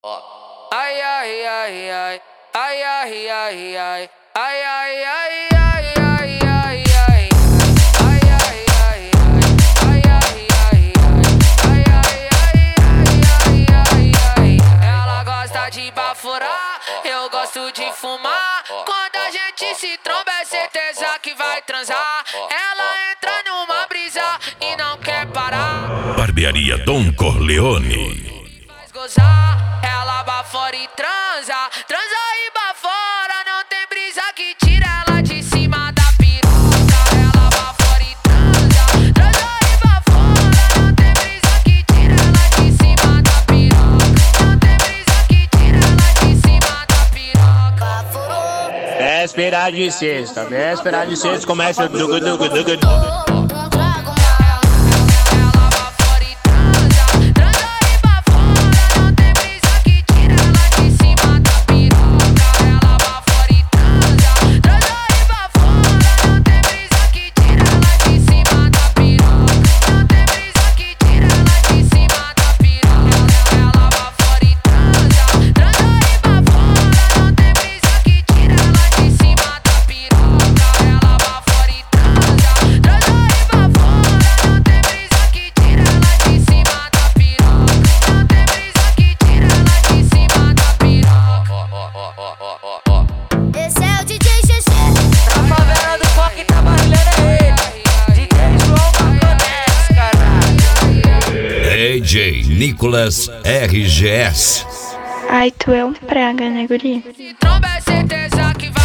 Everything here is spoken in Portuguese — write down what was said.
Ó. Ai, ai, ai, ai. Ai, ai, ai, ai. Ai, ai, ai, ai, ai, ai, ai. Ai, ai, ai, ai. Ai, ai, ai, ai. Ai, ai, ai, ai, ai. Ela gosta de baforar, eu gosto de fumar. Quando a gente se tromba é certeza que vai transar. Ela entra numa brisa e não quer parar. Barbearia Don Corleone. Faz gozar, ela bafora e transa. Transa e bafora, não tem brisa que tira ela de cima da piroca. Ela bafora e transa. Transa e bafora, não tem brisa que tira ela de cima da piroca. Não tem brisa que tira ela de cima da piroca. Véspera de sexta, começa o dugu. Esse é o DJ Xexê. Na favela do Coque tá barulhando aí. DJ João Marconex, caralho. DJ Nicolas RGS. Ai, tu é um praga, né, guri? Se tromba é certeza que vai